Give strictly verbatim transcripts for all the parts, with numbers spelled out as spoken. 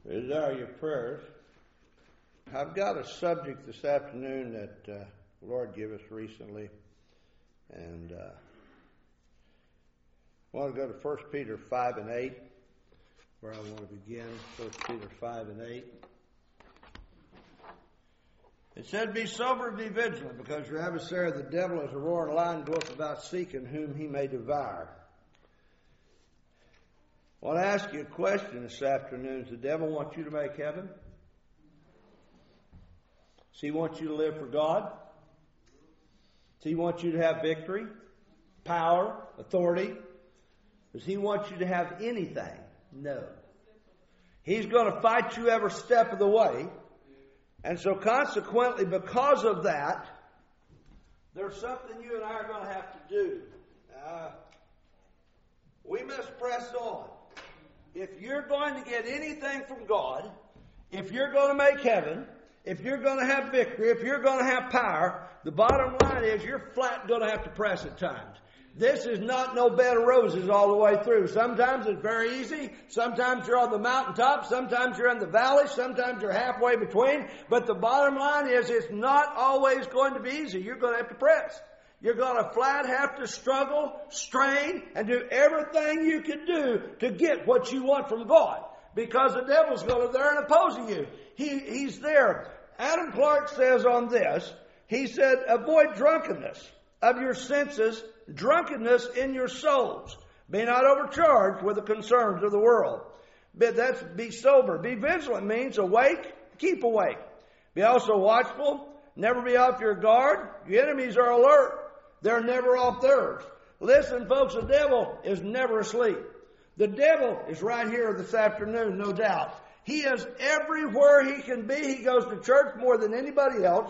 These are your prayers. I've got a subject this afternoon that uh, the Lord gave us recently, and uh, I want to go to First Peter five and eight, where I want to begin. First Peter five and eight. It said, "Be sober and be vigilant, because your adversary the devil is a roaring lion, goeth about seeking whom he may devour." I want to ask you a question this afternoon. Does the devil want you to make heaven? Does he want you to live for God? Does he want you to have victory, power, authority? Does he want you to have anything? No. He's going to fight you every step of the way. And so consequently, because of that, there's something you and I are going to have to do. Uh, we must press on. If you're going to get anything from God, if you're going to make heaven, if you're going to have victory, if you're going to have power, the bottom line is you're flat going to have to press at times. This is not no bed of roses all the way through. Sometimes it's very easy. Sometimes you're on the mountaintop. Sometimes you're in the valley. Sometimes you're halfway between. But the bottom line is it's not always going to be easy. You're going to have to press. You're going to flat have to struggle, strain, and do everything you can do to get what you want from God. Because the devil's going to be there and opposing you. He, he's there. Adam Clark says on this, he said, "Avoid drunkenness of your senses, drunkenness in your souls. Be not overcharged with the concerns of the world." But that's be sober. Be vigilant means awake, keep awake. Be also watchful, never be off your guard. Your enemies are alert. They're never off theirs. Listen, folks, the devil is never asleep. The devil is right here this afternoon, no doubt. He is everywhere he can be. He goes to church more than anybody else.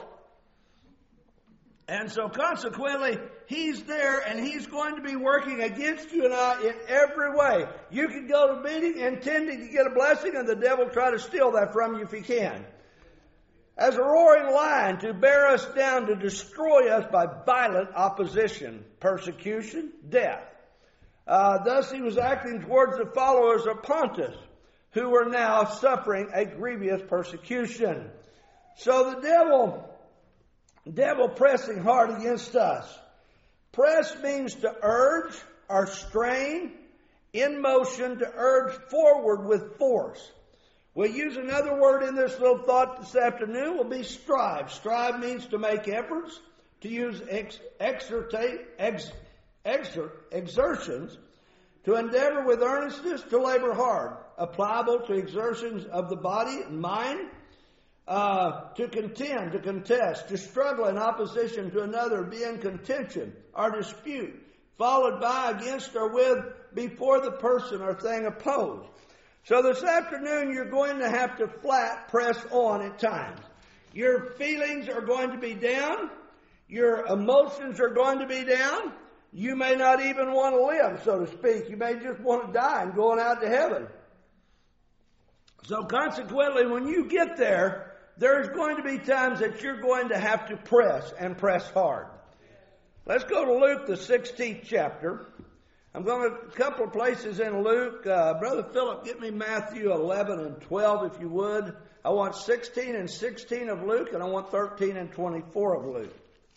And so consequently, he's there and he's going to be working against you and I in every way. You can go to a meeting intending to get a blessing, and the devil will try to steal that from you if he can. As a roaring lion, to bear us down, to destroy us by violent opposition, persecution, death. Uh, thus he was acting towards the followers of Pontus, who were now suffering a grievous persecution. So the devil, devil pressing hard against us. Press means to urge or strain, in motion, to urge forward with force. We'll use another word in this little thought this afternoon. Will be strive. Strive means to make efforts, to use ex, exertate, ex, exert, exertions, to endeavor with earnestness, to labor hard, applicable to exertions of the body and mind, uh, to contend, to contest, to struggle in opposition to another, be in contention or dispute, followed by, against, or with, before the person or thing opposed. So this afternoon, you're going to have to flat press on at times. Your feelings are going to be down. Your emotions are going to be down. You may not even want to live, so to speak. You may just want to die and go on out to heaven. So consequently, when you get there, there's going to be times that you're going to have to press and press hard. Let's go to Luke, the sixteenth chapter. I'm going to a couple of places in Luke. Uh, Brother Philip, get me Matthew eleven and twelve, if you would. I want sixteen and sixteen of Luke, and I want thirteen and twenty-four of Luke.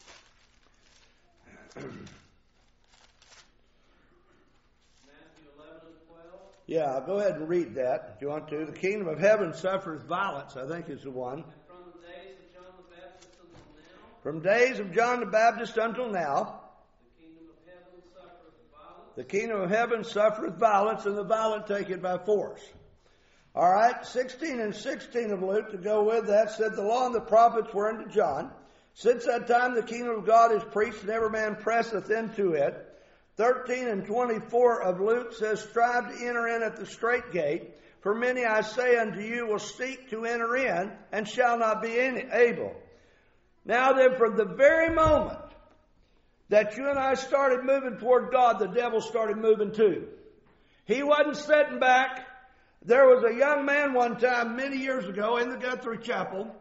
Matthew eleven and twelve? Yeah, go ahead and read that if you want to. The kingdom of heaven suffers violence, I think is the one. From the days of John the Baptist until now, From days of John the Baptist until now, the kingdom of heaven suffereth violence, the kingdom of heaven suffereth violence, and the violent take it by force. All right, sixteen and sixteen of Luke to go with that said, "The law and the prophets were unto John. Since that time the kingdom of God is preached, and every man presseth into it." thirteen and twenty-four of Luke says, "Strive to enter in at the strait gate, for many, I say unto you, will seek to enter in, and shall not be able." Now then, from the very moment that you and I started moving toward God, the devil started moving too. He wasn't sitting back. There was a young man one time, many years ago, in the Guthrie Chapel.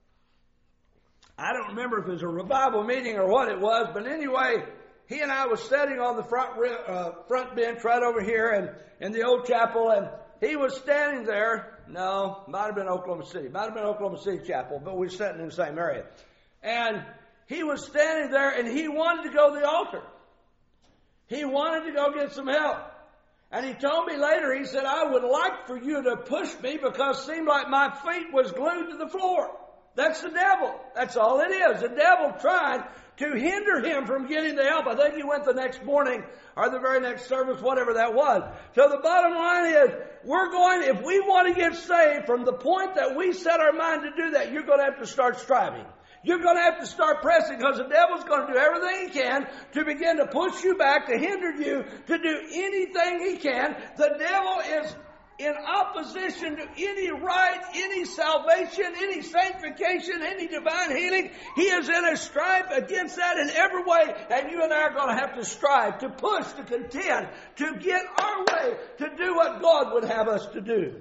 I don't remember if it was a revival meeting or what it was, but anyway, he and I was sitting on the front uh, front bench right over here in, in the old chapel, and he was standing there. No, might have been Oklahoma City. Might have been Oklahoma City Chapel, but we were sitting in the same area. And he was standing there, and he wanted to go to the altar. He wanted to go get some help. And he told me later, he said, I would like for you to push me because it seemed like my feet was glued to the floor. That's the devil. That's all it is. The devil tried to hinder him from getting the help. I think he went the next morning or the very next service, whatever that was. So the bottom line is, we're going, if we want to get saved from the point that we set our mind to do that, you're going to have to start striving. You're going to have to start pressing because the devil's going to do everything he can to begin to push you back, to hinder you, to do anything he can. The devil is in opposition to any right, any salvation, any sanctification, any divine healing. He is in a strife against that in every way. And you and I are going to have to strive, to push, to contend, to get our way, to do what God would have us to do.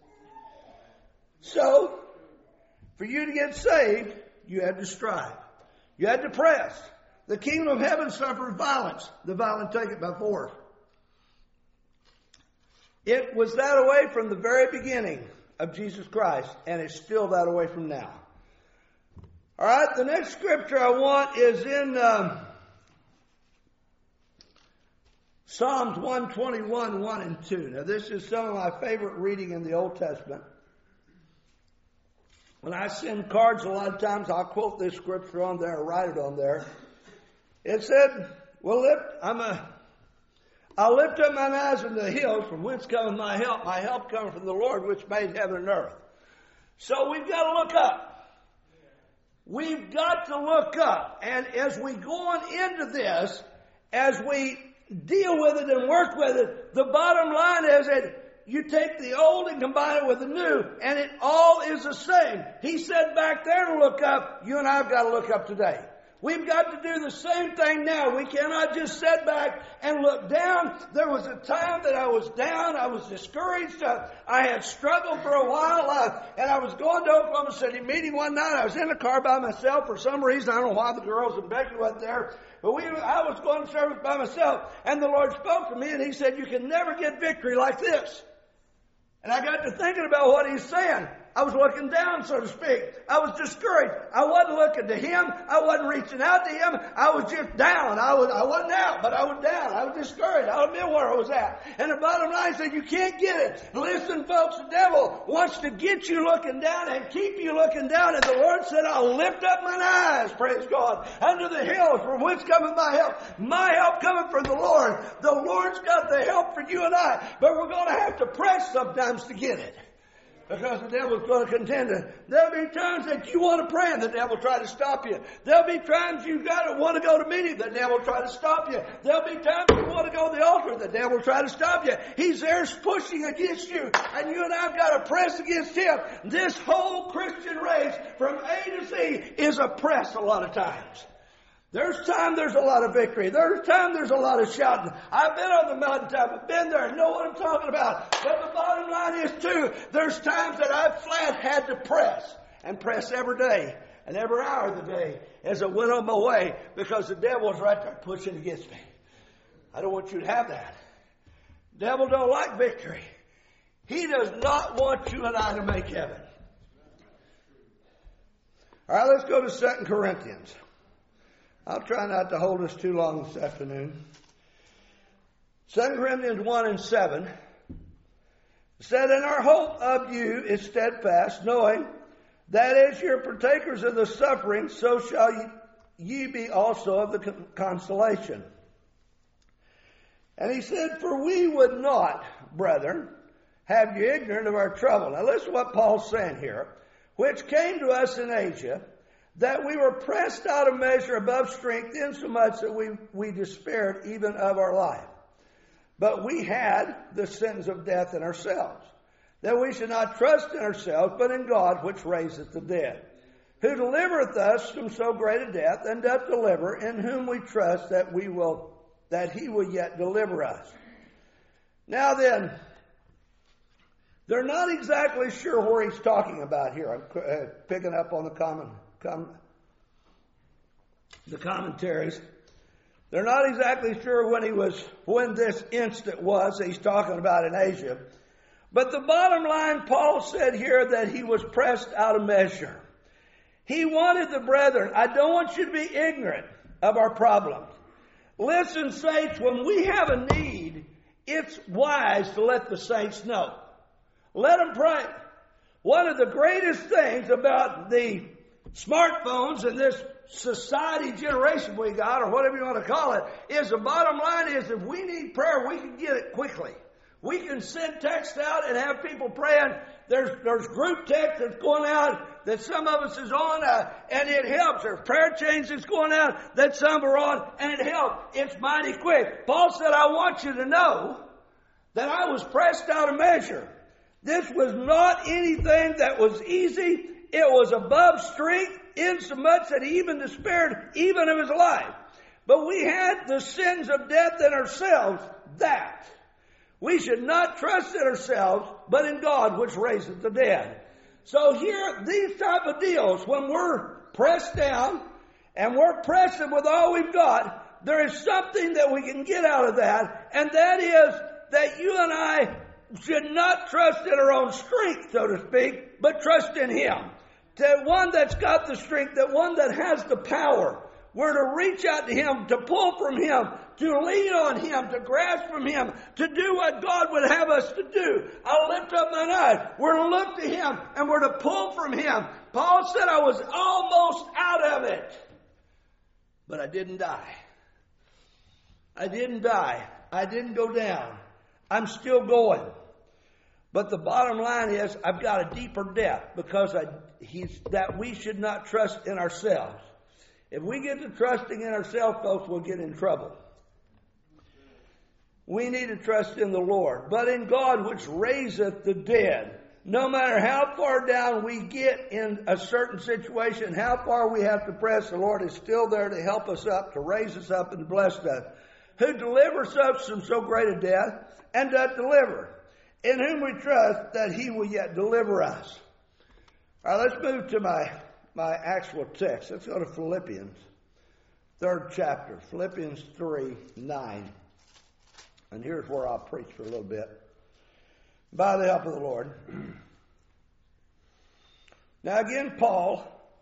So, for you to get saved, you had to strive. You had to press. The kingdom of heaven suffered violence. The violent take it by force. It was that way from the very beginning of Jesus Christ, and it's still that way from now. All right, the next scripture I want is in um, Psalms one twenty-one, one and two. Now, this is some of my favorite reading in the Old Testament. When I send cards, a lot of times I'll quote this scripture on there or write it on there. It said, "Well, lift, I'm a, I'll lift up mine eyes into the hills, from whence cometh my help. My help cometh from the Lord, which made heaven and earth." So we've got to look up. We've got to look up. And as we go on into this, as we deal with it and work with it, the bottom line is that you take the old and combine it with the new, and it all is the same. He said back there to look up. You and I have got to look up today. We've got to do the same thing now. We cannot just sit back and look down. There was a time that I was down. I was discouraged. Uh, I had struggled for a while. Uh, and I was going to Oklahoma City meeting one night. I was in the car by myself for some reason. I don't know why the girls and Becky weren't there. But we, I was going to service by myself. And the Lord spoke to me and He said, "You can never get victory like this." And I got to thinking about what He's saying. I was looking down, so to speak. I was discouraged. I wasn't looking to Him. I wasn't reaching out to Him. I was just down. I, was, I wasn't out, but I was down. I was discouraged. I admit where I was at. And the bottom line said, you can't get it. Listen, folks, the devil wants to get you looking down and keep you looking down. And the Lord said, "I'll lift up mine eyes," praise God, "unto the hills, from whence cometh my help." My help cometh from the Lord. The Lord's got the help for you and I. But we're going to have to press sometimes to get it. Because the devil's going to contend it. There'll be times that you want to pray and the devil will try to stop you. There'll be times you got to want to go to meeting, the devil will try to stop you. There'll be times you want to go to the altar, the devil will try to stop you. He's there pushing against you, and you and I have got to press against him. This whole Christian race from A to Z is a press a lot of times. There's time there's a lot of victory. There's time there's a lot of shouting. I've been on the mountaintop. I've been there. I know what I'm talking about. But the bottom line is, too, there's times that I've flat had to press. And press every day and every hour of the day as I went on my way. Because the devil was right there pushing against me. I don't want you to have that. The devil don't like victory. He does not want you and I to make heaven. All right, let's go to Second Corinthians. I'll try not to hold us too long this afternoon. Second Corinthians one and seven said, "And our hope of you is steadfast, knowing that as you're partakers of the suffering, so shall ye, ye be also of the consolation." And he said, "For we would not, brethren, have you ignorant of our trouble." Now listen to what Paul's saying here. "Which came to us in Asia, that we were pressed out of measure above strength, insomuch that we, we despaired even of our life. But we had the sentence of death in ourselves, that we should not trust in ourselves, but in God, which raiseth the dead, who delivereth us from so great a death, and doth deliver, in whom we trust that we will, that He will yet deliver us." Now then, they're not exactly sure where he's talking about here. I'm uh, picking up on the common, com, the commentaries. They're not exactly sure when he was, when this instant was that he's talking about in Asia. But the bottom line, Paul said here that he was pressed out of measure. He wanted the brethren, I don't want you to be ignorant of our problems. Listen, saints, when we have a need, it's wise to let the saints know. Let them pray. One of the greatest things about the smartphones and this society generation we got, or whatever you want to call it, is the bottom line is if we need prayer, we can get it quickly. We can send text out and have people praying. There's there's group text that's going out that some of us is on, uh, and it helps. There's prayer chains that's going out that some are on, and it helps. It's mighty quick. Paul said, I want you to know that I was pressed out of measure. This was not anything that was easy. It was above strength, insomuch that he even despaired even of his life. But we had the sins of death in ourselves, that we should not trust in ourselves, but in God which raiseth the dead. So here, these type of deals, when we're pressed down and we're pressing with all we've got, there is something that we can get out of that, and that is that you and I should not trust in our own strength, so to speak, but trust in Him. To one that's got the strength, that one that has the power. We're to reach out to Him, to pull from Him, to lean on Him, to grasp from Him, to do what God would have us to do. I'll lift up mine eyes. We're to look to Him, and we're to pull from Him. Paul said, I was almost out of it, but I didn't die. I didn't die. I didn't go down. I'm still going. But the bottom line is, I've got a deeper depth, because I, he's, that we should not trust in ourselves. If we get to trusting in ourselves, folks, we'll get in trouble. We need to trust in the Lord, but in God which raiseth the dead. No matter how far down we get in a certain situation, how far we have to press, the Lord is still there to help us up, to raise us up and bless us. Who delivers us from so great a death, and doth deliver, in whom we trust that He will yet deliver us. All right, let's move to my, my actual text. Let's go to Philippians, third chapter, Philippians three, nine. And here's where I'll preach for a little bit, by the help of the Lord. Now again, Paul,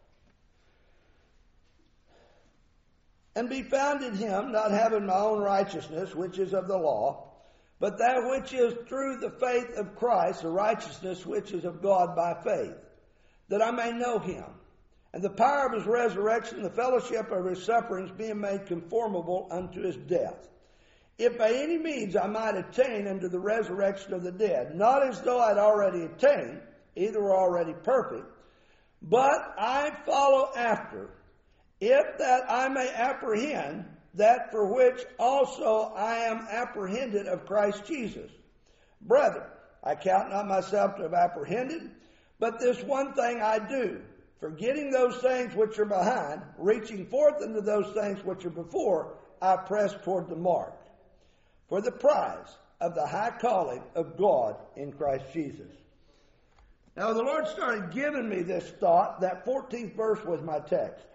and be found in Him, not having my own righteousness, which is of the law, but that which is through the faith of Christ, the righteousness which is of God by faith, that I may know Him, and the power of His resurrection, the fellowship of His sufferings, being made conformable unto His death, if by any means I might attain unto the resurrection of the dead, not as though I'd already attained, either were already perfect, but I follow after, if that I may apprehend that for which also I am apprehended of Christ Jesus. Brethren, I count not myself to have apprehended, but this one thing I do, forgetting those things which are behind, reaching forth into those things which are before, I press toward the mark, for the prize of the high calling of God in Christ Jesus. Now the Lord started giving me this thought. That fourteenth verse was my text.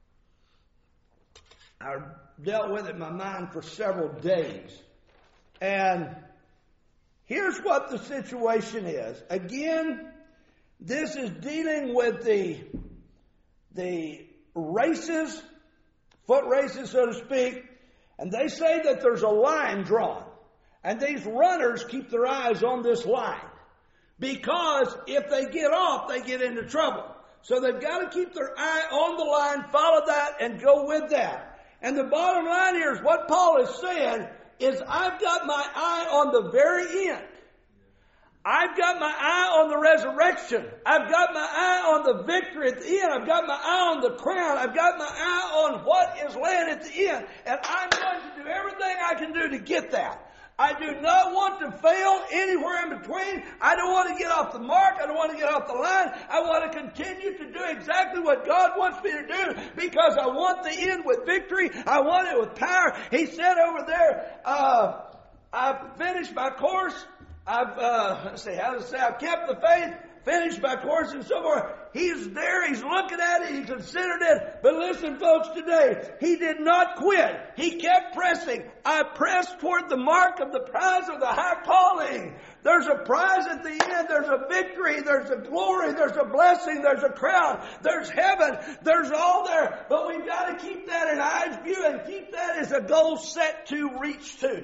I dealt with it in my mind for several days. And here's what the situation is. Again, this is dealing with the, the races, foot races, so to speak. And they say that there's a line drawn. And these runners keep their eyes on this line. Because if they get off, they get into trouble. So they've got to keep their eye on the line, follow that, and go with that. And the bottom line here is what Paul is saying is I've got my eye on the very end. I've got my eye on the resurrection. I've got my eye on the victory at the end. I've got my eye on the crown. I've got my eye on what is laying at the end. And I'm going to do everything I can do to get that. I do not want to fail anywhere in between. I don't want to get off the mark. I don't want to get off the line. I want to continue to do exactly what God wants me to do because I want the end with victory. I want it with power. He said over there, uh, I've finished my course. I've, uh, let's see, how does it say? I've kept the faith, finished my course, and so forth. He's there, he's looking at it, he considered it. But listen, folks, today, he did not quit. He kept pressing. I pressed toward the mark of the prize of the high calling. There's a prize at the end. There's a victory. There's a glory. There's a blessing. There's a crown. There's heaven. There's all there. But we've got to keep that in eyes view and keep that as a goal set to reach to.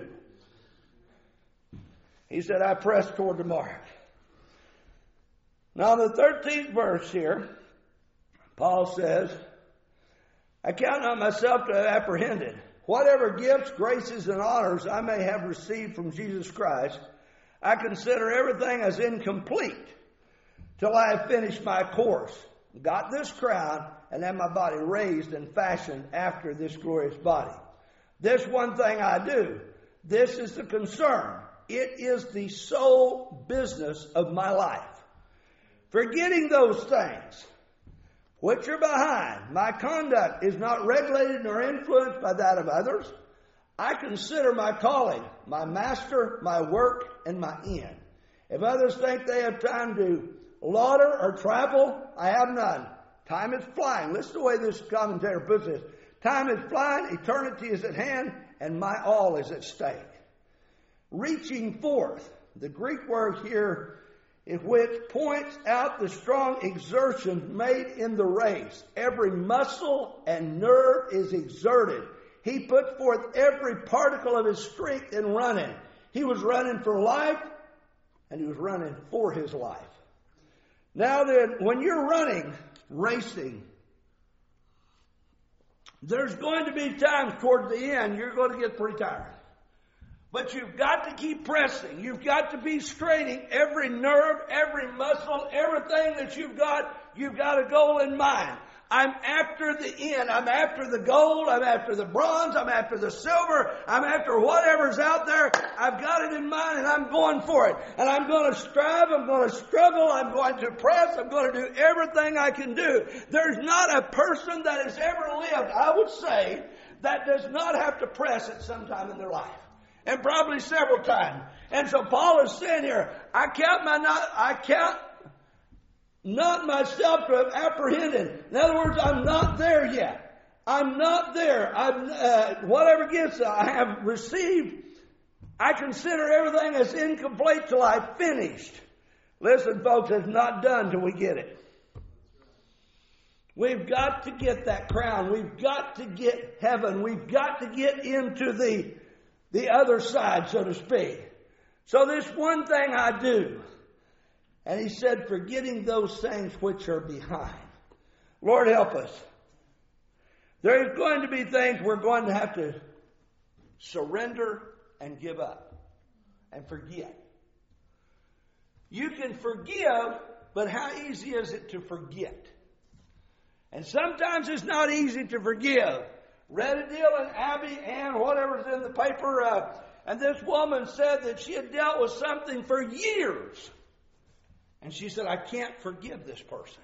He said, I press toward the mark. Now, in the thirteenth verse here, Paul says, I count not myself to have apprehended. Whatever gifts, graces, and honors I may have received from Jesus Christ, I consider everything as incomplete till I have finished my course, got this crown, and had my body raised and fashioned after this glorious body. This one thing I do, this is the concern. It is the sole business of my life. Forgetting those things which are behind, my conduct is not regulated nor influenced by that of others. I consider my calling, my master, my work, and my end. If others think they have time to lauder or travel, I have none. Time is flying. Listen to the way this commentator puts this. Time is flying, eternity is at hand, and my all is at stake. Reaching forth, the Greek word here, in which points out the strong exertion made in the race. Every muscle and nerve is exerted. He put forth every particle of his strength in running. He was running for life, and he was running for his life. Now then, when you're running, racing, there's going to be times toward the end you're going to get pretty tired. But you've got to keep pressing. You've got to be straining every nerve, every muscle, everything that you've got. You've got a goal in mind. I'm after the end. I'm after the gold. I'm after the bronze. I'm after the silver. I'm after whatever's out there. I've got it in mind and I'm going for it. And I'm going to strive. I'm going to struggle. I'm going to press. I'm going to do everything I can do. There's not a person that has ever lived, I would say, that does not have to press at some time in their life. And probably several times. And so Paul is saying here, I count my not, I count not myself to have apprehended. In other words, I'm not there yet. I'm not there. I'm, uh, whatever gifts I have received, I consider everything as incomplete till I've finished. Listen, folks, it's not done till we get it. We've got to get that crown. We've got to get heaven. We've got to get into the The other side, so to speak. So this one thing I do. And he said, forgetting those things which are behind. Lord, help us. There's going to be things we're going to have to surrender and give up. And forget. You can forgive, but how easy is it to forget? And sometimes it's not easy to forgive. Read a deal in Abby Ann, whatever's in the paper, uh, and this woman said that she had dealt with something for years. And she said, I can't forgive this person.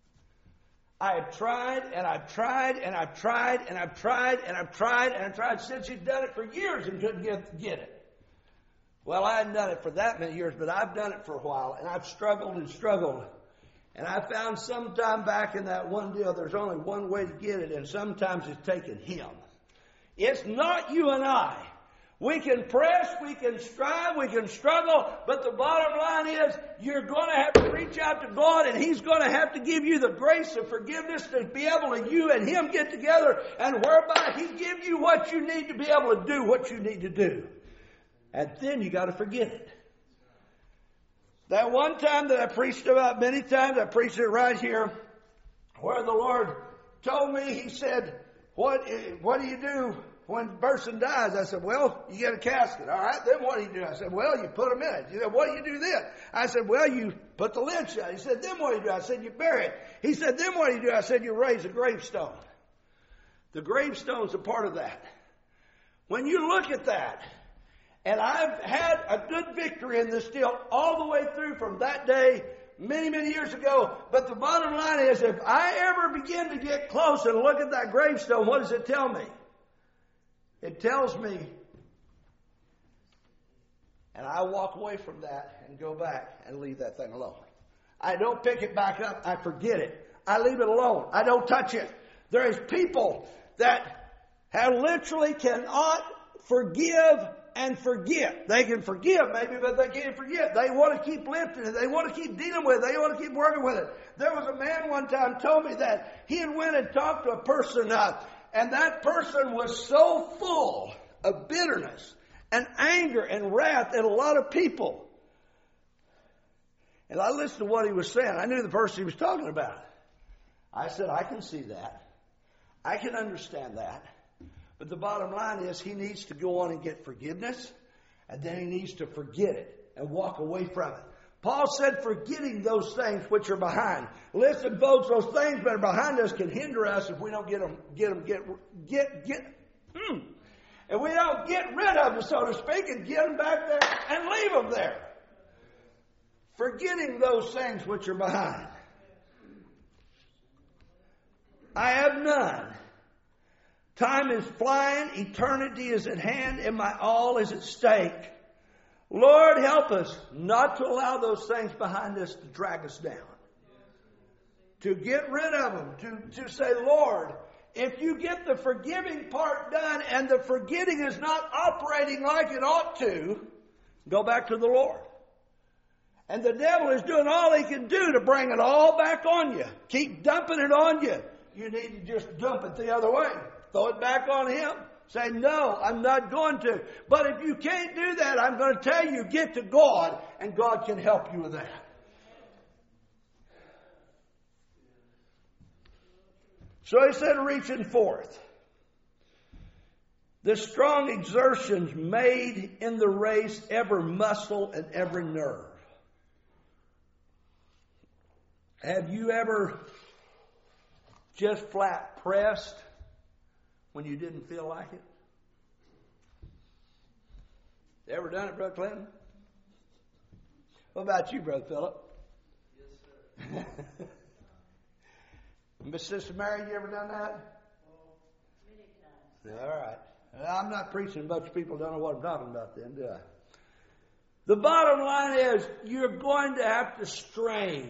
I have tried, and I've tried, and I've tried, and I've tried, and I've tried, and I've tried. Said she'd done it for years and couldn't get, get it. Well, I hadn't done it for that many years, but I've done it for a while, and I've struggled and struggled. And I found sometime back in that one deal, there's only one way to get it, and sometimes it's taking him. It's not you and I. We can press, we can strive, we can struggle, but the bottom line is you're going to have to reach out to God, and He's going to have to give you the grace of forgiveness to be able to, you and Him get together, and whereby He give you what you need to be able to do what you need to do. And then you got to forget it. That one time that I preached about many times, I preached it right here, where the Lord told me, He said, what, what do you do when a person dies? I said, well, you get a casket. All right, then what do you do? I said, well, you put them in it. He said, what do you do then? I said, well, you put the lid shut. He said, then what do you do? I said, you bury it. He said, then what do you do? I said, you raise a gravestone. The gravestone's a part of that. When you look at that, and I've had a good victory in this deal all the way through from that day many, many years ago. But the bottom line is, if I ever begin to get close and look at that gravestone, what does it tell me? It tells me, and I walk away from that and go back and leave that thing alone. I don't pick it back up. I forget it. I leave it alone. I don't touch it. There is people that have literally cannot forgive and forget. They can forgive maybe, but they can't forget. They want to keep lifting it. They want to keep dealing with it. They want to keep working with it. There was a man one time told me that he had went and talked to a person, uh, and that person was so full of bitterness and anger and wrath at a lot of people. And I listened to what he was saying. I knew the person he was talking about. I said, I can see that. I can understand that. But the bottom line is he needs to go on and get forgiveness, and then he needs to forget it and walk away from it. Paul said, forgetting those things which are behind. Listen, folks, those things that are behind us can hinder us if we don't get them, get them, get, get, get, hmm. If we don't get rid of them, so to speak, and get them back there and leave them there. Forgetting those things which are behind. I have none. Time is flying, eternity is at hand, and my all is at stake. Lord, help us not to allow those things behind us to drag us down. To get rid of them. To, to say, Lord, if you get the forgiving part done and the forgetting is not operating like it ought to, go back to the Lord. And the devil is doing all he can do to bring it all back on you. Keep dumping it on you. You need to just dump it the other way. Throw it back on him. Say, no, I'm not going to. But if you can't do that, I'm going to tell you, get to God, and God can help you with that. So he said, reaching forth. The strong exertions made in the race every muscle and every nerve. Have you ever just flat pressed when you didn't feel like it? You ever done it, Brother Clinton? What about you, Brother Philip? Yes, sir. Miss Sister Mary, you ever done that? Oh, many times. All right. I'm not preaching. A bunch of people don't know what I'm talking about then, do I? The bottom line is you're going to have to strain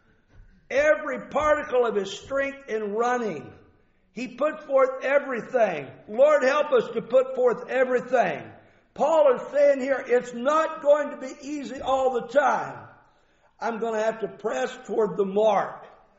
every particle of his strength in running. He put forth everything. Lord, help us to put forth everything. Paul is saying here, it's not going to be easy all the time. I'm going to have to press toward the mark.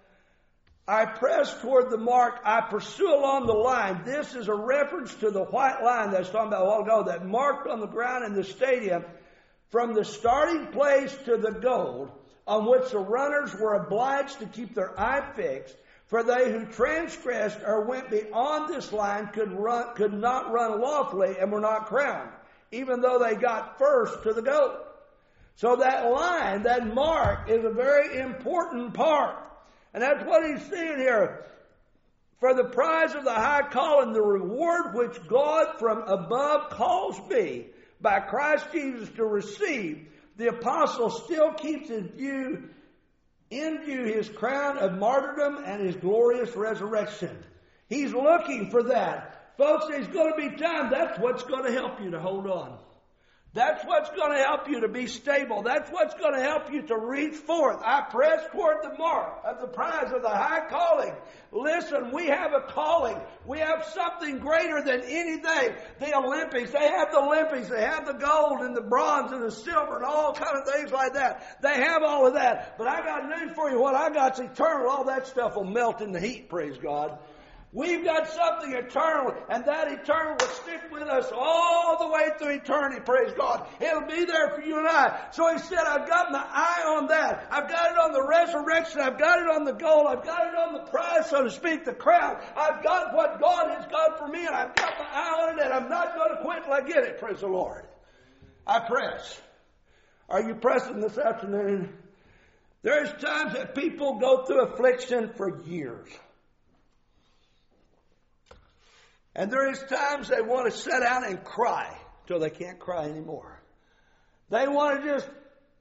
I press toward the mark. I pursue along the line. This is a reference to the white line that I was talking about a while ago, that marked on the ground in the stadium from the starting place to the goal, on which the runners were obliged to keep their eye fixed. For they who transgressed or went beyond this line could run, could not run lawfully and were not crowned, even though they got first to the goal. So that line, that mark, is a very important part. And that's what he's saying here. For the prize of the high calling, the reward which God from above calls me by Christ Jesus to receive, the apostle still keeps in view, in view his crown of martyrdom and his glorious resurrection. He's looking for that. Folks, there's going to be time. That's what's going to help you to hold on. That's what's going to help you to be stable. That's what's going to help you to reach forth. I press toward the mark of the prize of the high calling. Listen, we have a calling. We have something greater than anything. The Olympics, they have the Olympics. They have the gold and the bronze and the silver and all kind of things like that. They have all of that. But I got news for you. What I got's eternal. All that stuff will melt in the heat, praise God. We've got something eternal, and that eternal will stick with us all the way through eternity, praise God. It'll be there for you and I. So he said, I've got my eye on that. I've got it on the resurrection. I've got it on the goal. I've got it on the prize, so to speak, the crown. I've got what God has got for me, and I've got my eye on it, and I'm not going to quit till I get it, praise the Lord. I press. Are you pressing this afternoon? There's times that people go through affliction for years. And there is times they want to sit down and cry till they can't cry anymore. They want to just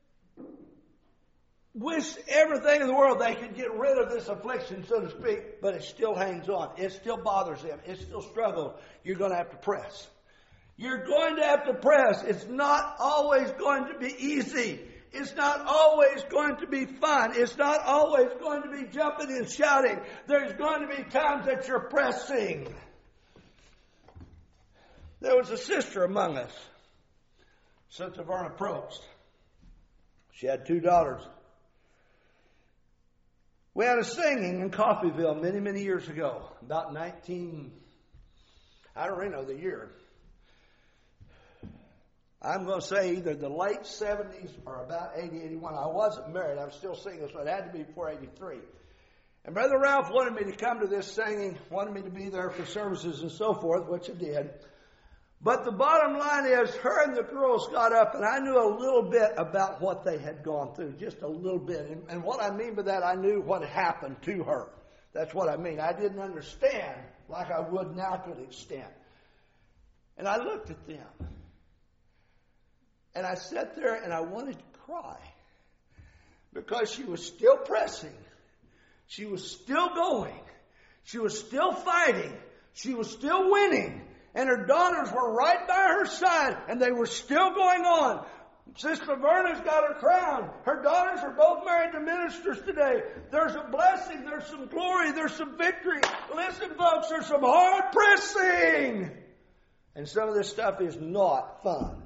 wish everything in the world they could get rid of this affliction, so to speak, but it still hangs on. It still bothers them. It still struggles. You're going to have to press. You're going to have to press. It's not always going to be easy. It's not always going to be fun. It's not always going to be jumping and shouting. There's going to be times that you're pressing. There was a sister among us. Sister Verna Probst. She had two daughters. We had a singing in Coffeyville many, many years ago, about nineteen, I don't really know the year. I'm going to say either the late seventies or about eighty, eighty-one. I wasn't married. I was still single, so it had to be before eighty-three. And Brother Ralph wanted me to come to this singing, wanted me to be there for services and so forth, which I did. But the bottom line is, her and the girls got up, and I knew a little bit about what they had gone through, just a little bit. And, and what I mean by that, I knew what had happened to her. That's what I mean. I didn't understand like I would now to an extent. And I looked at them. And I sat there and I wanted to cry. Because she was still pressing. She was still going. She was still fighting. She was still winning. And her daughters were right by her side. And they were still going on. Sister Verna's got her crown. Her daughters are both married to ministers today. There's a blessing. There's some glory. There's some victory. Listen, folks, there's some hard pressing. And some of this stuff is not fun.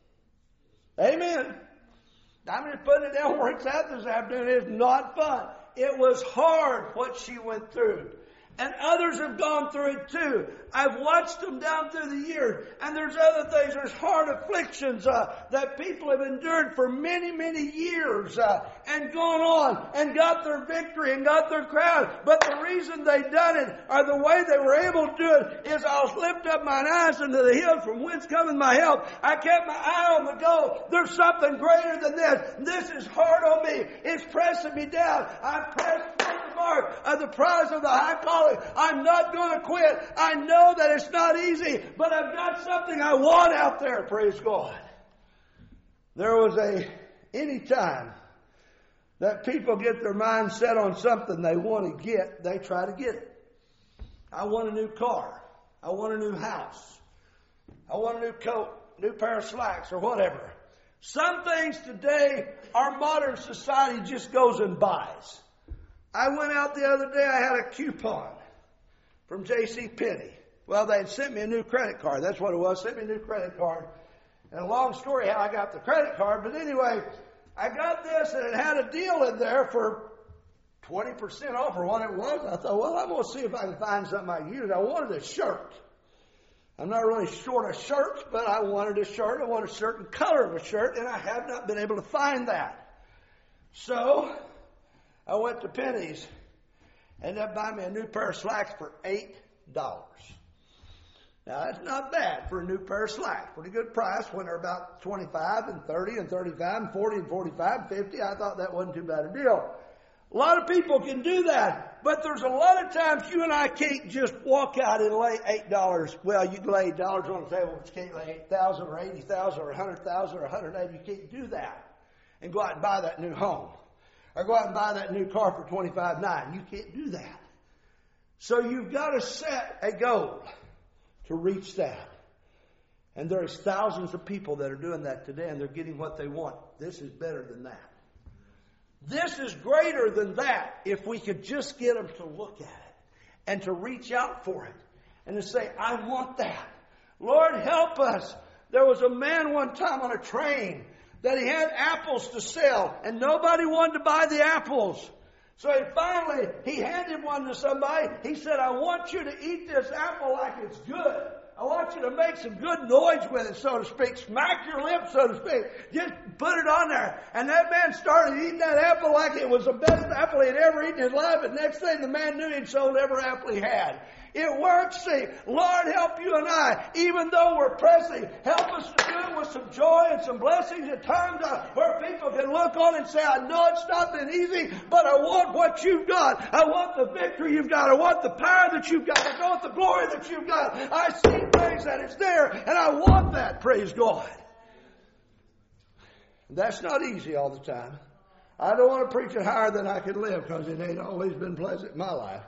Amen. I'm just putting it down where it's at this afternoon. It's not fun. It was hard what she went through. And others have gone through it too. I've watched them down through the years. And there's other things. There's hard afflictions uh, that people have endured for many, many years. Uh, and gone on and got their victory and got their crown. But the reason they done it, or the way they were able to do it, is I'll lift up mine eyes unto the hills from whence cometh my help. I kept my eye on the goal. There's something greater than this. This is hard on me. It's pressing me down. I'm pressed for the mark of the prize of the high calling. I'm not going to quit. I know that it's not easy, but I've got something I want out there, praise God. There was a, any time that people get their mind set on something they want to get, they try to get it. I want a new car. I want a new house. I want a new coat, new pair of slacks, or whatever. Some things today, our modern society just goes and buys. I went out the other day, I had a coupon from J C Penney. Well, they had sent me a new credit card. That's what it was, sent me a new credit card. And a long story how I got the credit card. But anyway, I got this and it had a deal in there for twenty percent off or what it was. I thought, well, I'm going to see if I can find something I can use. I wanted a shirt. I'm not really short of shirts, but I wanted a shirt. I wanted a certain color of a shirt, and I have not been able to find that. So I went to Penny's, ended up buying me a new pair of slacks for eight dollars. Now, that's not bad for a new pair of slacks. Pretty good price when they're about twenty-five and thirty and thirty-five and forty and forty-five and fifty. I thought that wasn't too bad a deal. A lot of people can do that, but there's a lot of times you and I can't just walk out and lay eight dollars. Well, you can lay eight dollars on the table, but you can't lay eight thousand dollars or eighty thousand dollars or one hundred thousand dollars or one hundred eighty thousand dollars. You can't do that and go out and buy that new home. Or go out and buy that new car for twenty-five nine. You can't do that. So you've got to set a goal to reach that. And there's thousands of people that are doing that today, and they're getting what they want. This is better than that. This is greater than that if we could just get them to look at it and to reach out for it and to say, I want that. Lord, help us. There was a man one time on a train that he had apples to sell, and nobody wanted to buy the apples. So he finally, he handed one to somebody. He said, I want you to eat this apple like it's good. I want you to make some good noise with it, so to speak. Smack your lips, so to speak. Just put it on there. And that man started eating that apple like it was the best apple he'd ever eaten in his life. And next thing, the man knew he'd sold every apple he had. It works, see. Lord, help you and I, even though we're pressing, help us to do it with some joy and some blessings at times uh, where people can look on and say, I know it's not been easy, but I want what you've got. I want the victory you've got. I want the power that you've got. I want the glory that you've got. I see things that it's there, and I want that, praise God. That's not easy all the time. I don't want to preach it higher than I can live because it ain't always been pleasant in my life.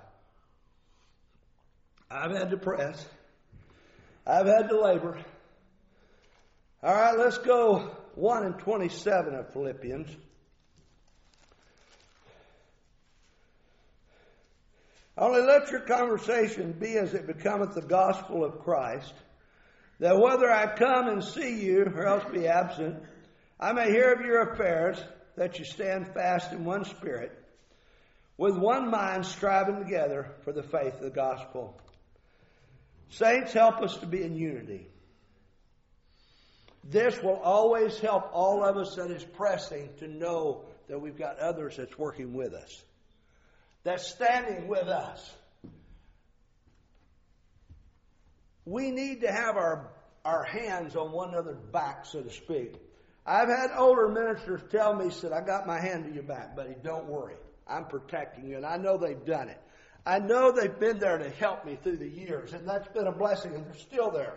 I've had to press. I've had to labor. All right, let's go one and twenty-seven of Philippians. Only let your conversation be as it becometh the gospel of Christ, that whether I come and see you or else be absent, I may hear of your affairs, that you stand fast in one spirit, with one mind striving together for the faith of the gospel. Saints, help us to be in unity. This will always help all of us that is pressing to know that we've got others that's working with us, that's standing with us. We need to have our, our hands on one another's back, so to speak. I've had older ministers tell me, said, I got my hand to your back, buddy, don't worry. I'm protecting you, and I know they've done it. I know they've been there to help me through the years, and that's been a blessing, and they're still there.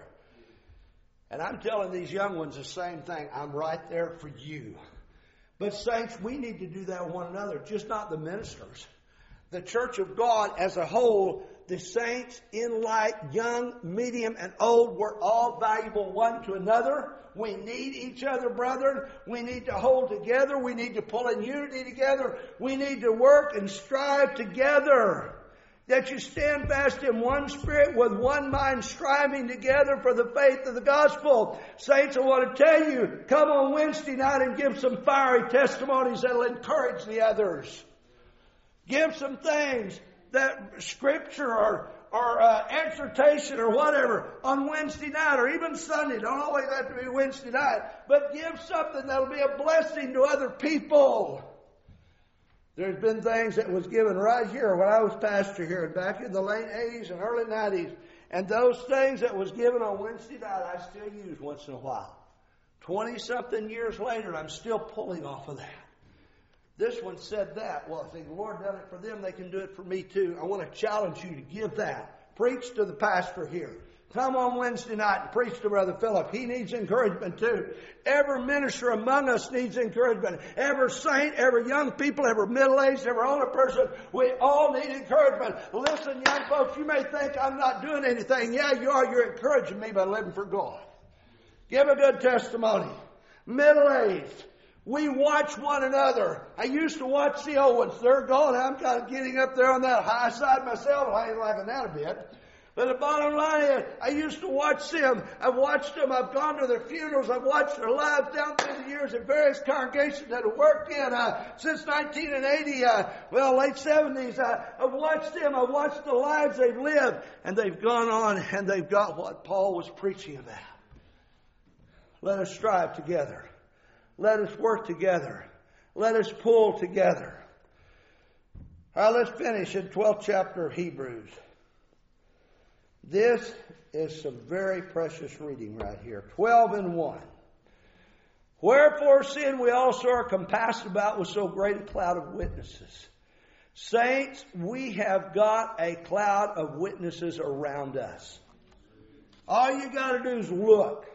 And I'm telling these young ones the same thing. I'm right there for you. But saints, we need to do that with one another, just not the ministers. The church of God as a whole, the saints in light, young, medium, and old, we're all valuable one to another. We need each other, brethren. We need to hold together. We need to pull in unity together. We need to work and strive together. That you stand fast in one spirit with one mind striving together for the faith of the gospel. Saints, I want to tell you, come on Wednesday night and give some fiery testimonies that will encourage the others. Give some things that scripture or, or uh, exhortation or whatever on Wednesday night or even Sunday. Don't always have to be Wednesday night. But give something that will be a blessing to other people. There's been things that was given right here when I was pastor here back in the late eighties and early nineties. And those things that was given on Wednesday night I still use once in a while. Twenty-something years later, I'm still pulling off of that. This one said that. Well, if the Lord done it for them, they can do it for me too. I want to challenge you to give that. Preach to the pastor here. Come on Wednesday night and preach to Brother Philip. He needs encouragement too. Every minister among us needs encouragement. Every saint, every young people, every middle-aged, every older person, we all need encouragement. Listen, young folks, you may think I'm not doing anything. Yeah, you are. You're encouraging me by living for God. Give a good testimony. Middle-aged. We watch one another. I used to watch the old ones. They're gone. I'm kind of getting up there on that high side myself. I ain't liking that a bit. But the bottom line is, I used to watch them. I've watched them. I've gone to their funerals. I've watched their lives down through the years in various congregations that I've worked in uh, since nineteen eighty, uh, well, late seventies. Uh, I've watched them. I've watched the lives they've lived. And they've gone on and they've got what Paul was preaching about. Let us strive together. Let us work together. Let us pull together. All right, let's finish in twelfth chapter of Hebrews. This is some very precious reading right here. twelve and one. Wherefore, seeing we also are compassed about with so great a cloud of witnesses. Saints, we have got a cloud of witnesses around us. All you got to do is look.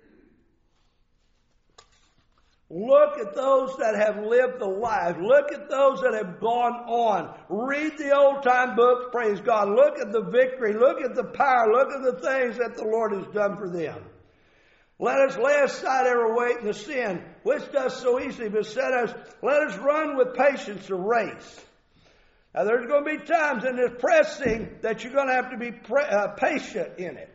Look at those that have lived the life. Look at those that have gone on. Read the old-time books, praise God. Look at the victory. Look at the power. Look at the things that the Lord has done for them. Let us lay aside every weight and the sin, which does so easily beset us. Let us run with patience the race. Now, there's going to be times in this pressing that you're going to have to be pre- uh, patient in it.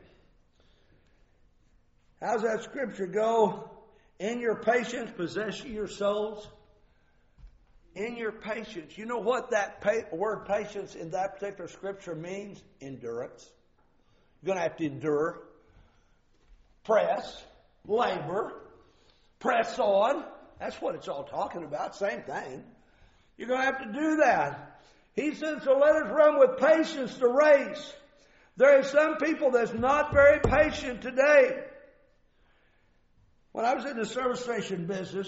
How's that scripture go? In your patience, possess your souls. In your patience. You know what that pa- word patience in that particular scripture means? Endurance. You're going to have to endure. Press. Labor. Press on. That's what it's all talking about. Same thing. You're going to have to do that. He says, so let us run with patience the race. There are some people that's not very patient today. When I was in the service station business,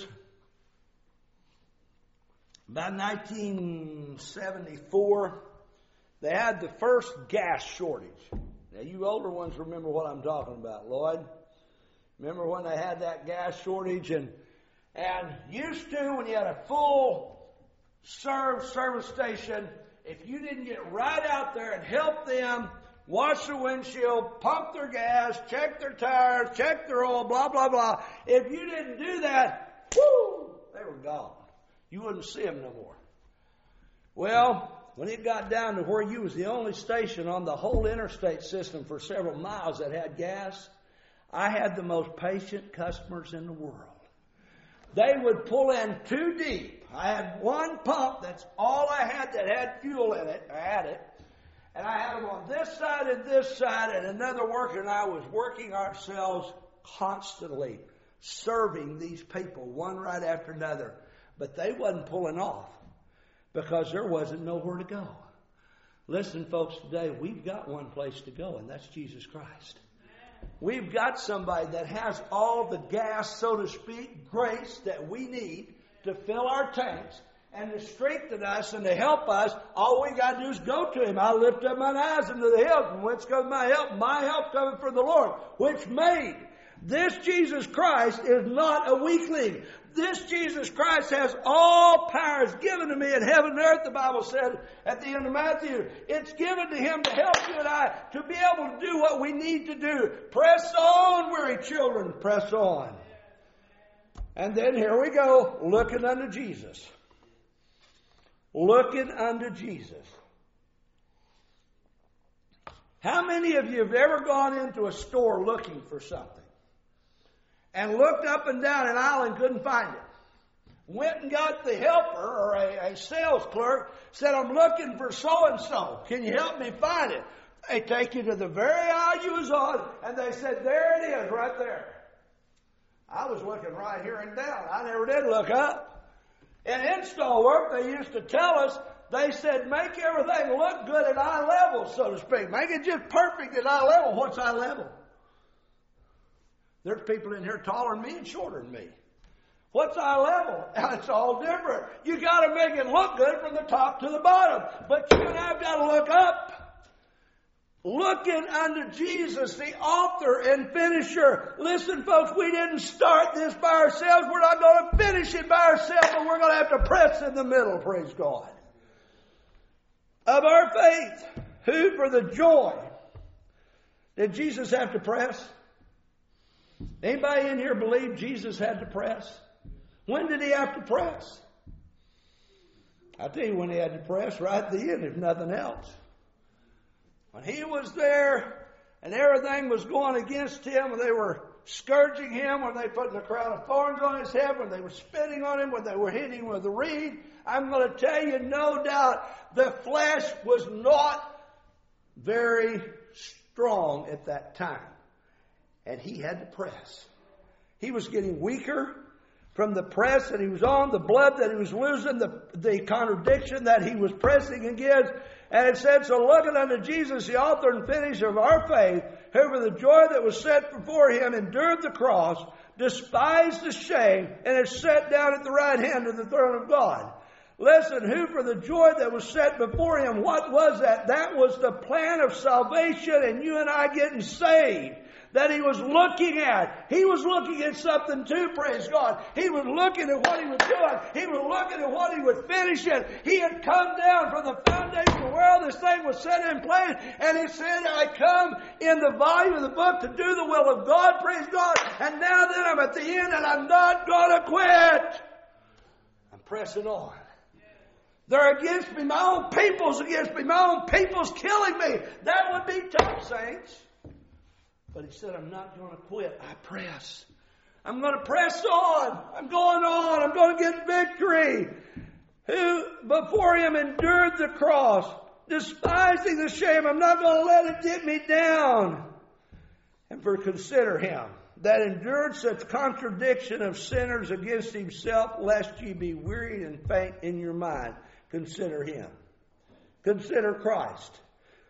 about nineteen seventy-four, they had the first gas shortage. Now, you older ones remember what I'm talking about, Lloyd. Remember when they had that gas shortage? And, and used to, when you had a full serve service station, if you didn't get right out there and help them, wash their windshield, pump their gas, check their tires, check their oil, blah, blah, blah. If you didn't do that, whoo, they were gone. You wouldn't see them no more. Well, when it got down to where you was the only station on the whole interstate system for several miles that had gas, I had the most patient customers in the world. They would pull in too deep. I had one pump, that's all I had that had fuel in it. I had it. And I had them on this side and this side, and another worker and I was working ourselves constantly, serving these people, one right after another. But they wasn't pulling off because there wasn't nowhere to go. Listen, folks, today we've got one place to go, and that's Jesus Christ. We've got somebody that has all the gas, so to speak, grace that we need to fill our tanks and to strengthen us and to help us. All we got to do is go to Him. I lift up mine eyes into the hills, from whence comes my help? My help coming from the Lord, which made. This Jesus Christ is not a weakling. This Jesus Christ has all powers given to me in heaven and earth, the Bible said at the end of Matthew. It's given to Him to help you and I to be able to do what we need to do. Press on, weary children, press on. And then here we go, looking unto Jesus. Looking unto Jesus. How many of you have ever gone into a store looking for something and looked up and down an aisle and couldn't find it? Went and got the helper or a, a sales clerk, said, I'm looking for so-and-so. Can you help me find it? They take you to the very aisle you was on, and they said, there it is, right there. I was looking right here and down. I never did look up. In install work, they used to tell us, they said, make everything look good at eye level, so to speak. Make it just perfect at eye level. What's eye level? There's people in here taller than me and shorter than me. What's eye level? It's all different. You got to make it look good from the top to the bottom. But you and I have got to look up. Looking unto Jesus, the author and finisher. Listen, folks, we didn't start this by ourselves. We're not going to finish it by ourselves, but we're going to have to press in the middle, praise God. Of our faith, who for the joy. Did Jesus have to press? Anybody in here believe Jesus had to press? When did He have to press? I'll tell you when He had to press, right at the end, if nothing else. When He was there and everything was going against Him, and they were scourging Him, when they put a crown of thorns on His head, when they were spitting on Him, when they were hitting Him with a reed, I'm going to tell you, no doubt, the flesh was not very strong at that time. And He had to press. He was getting weaker from the press that He was on, the blood that He was losing, the, the contradiction that He was pressing against. And it said, so looking unto Jesus, the author and finisher of our faith, who for the joy that was set before Him endured the cross, despised the shame, and is set down at the right hand of the throne of God. Listen, who for the joy that was set before Him, what was that? That was the plan of salvation and you and I getting saved that He was looking at. He was looking at something too, praise God. He was looking at what He was doing. He was looking at what He was finishing. He had come down from the foundation of the world. This thing was set in place. And He said, I come in the volume of the book to do the will of God, praise God. And now then I'm at the end and I'm not going to quit. I'm pressing on. They're against me. My own people's against me. My own people's killing me. That would be tough, saints. But He said, I'm not going to quit. I press. I'm going to press on. I'm going on. I'm going to get victory. Who before Him endured the cross, despising the shame. I'm not going to let it get me down. And for consider Him that endured such contradiction of sinners against Himself, lest ye be wearied and faint in your mind. Consider Him. Consider Christ.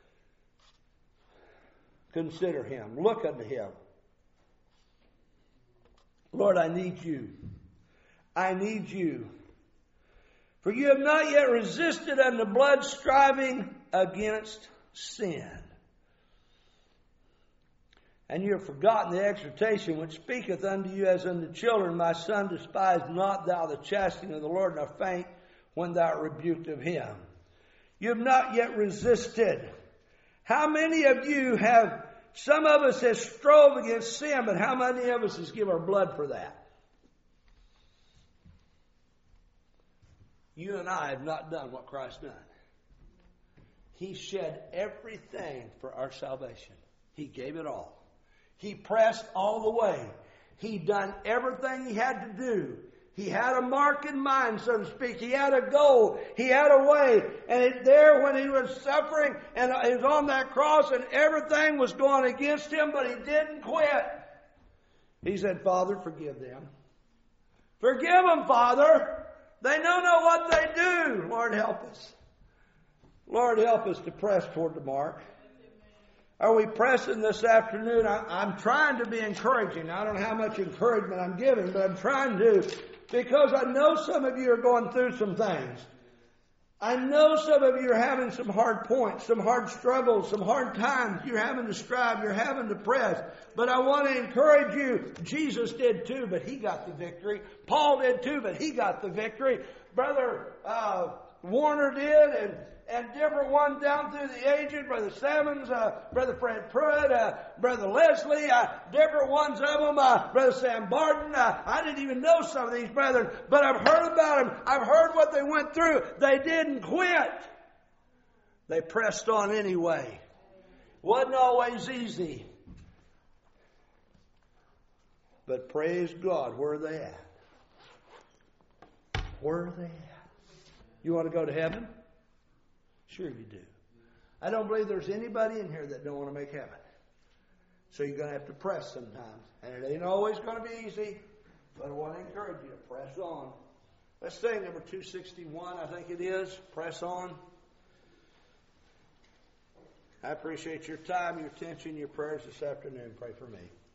Consider Him. Look unto Him. Lord, I need You. I need You. For You have not yet resisted unto blood, striving against sin. And You have forgotten the exhortation which speaketh unto you as unto children. My son, despise not thou the chastening of the Lord, nor faint when thou art rebuked of Him. You have not yet resisted. How many of you have, some of us have strove against sin, but how many of us has given our blood for that? You and I have not done what Christ done. He shed everything for our salvation. He gave it all. He pressed all the way. He done everything he had to do. He had a mark in mind, so to speak. He had a goal. He had a way. And it, there when he was suffering and he was on that cross and everything was going against him, but he didn't quit. He said, Father, forgive them. Forgive them, Father. They don't know what they do. Lord, help us. Lord, help us to press toward the mark. Are we pressing this afternoon? I, I'm trying to be encouraging. I don't know how much encouragement I'm giving, but I'm trying to, because I know some of you are going through some things. I know some of you are having some hard points, some hard struggles, some hard times. You're having to strive. You're having to press. But I want to encourage you. Jesus did too, but he got the victory. Paul did too, but he got the victory. Brother uh, Warner did, and And different ones down through the ages, Brother Simmons, uh, Brother Fred Pruitt, uh, Brother Leslie, uh, different ones of them, uh, Brother Sam Barton. Uh, I didn't even know some of these brethren, but I've heard about them. I've heard what they went through. They didn't quit. They pressed on anyway. Wasn't always easy. But praise God, where are they at? Where are they at? You want to go to heaven? Sure you do. I don't believe there's anybody in here that don't want to make heaven. So you're going to have to press sometimes. And it ain't always going to be easy, but I want to encourage you to press on. Let's sing number two sixty-one, I think it is. Press on. I appreciate your time, your attention, your prayers this afternoon. Pray for me.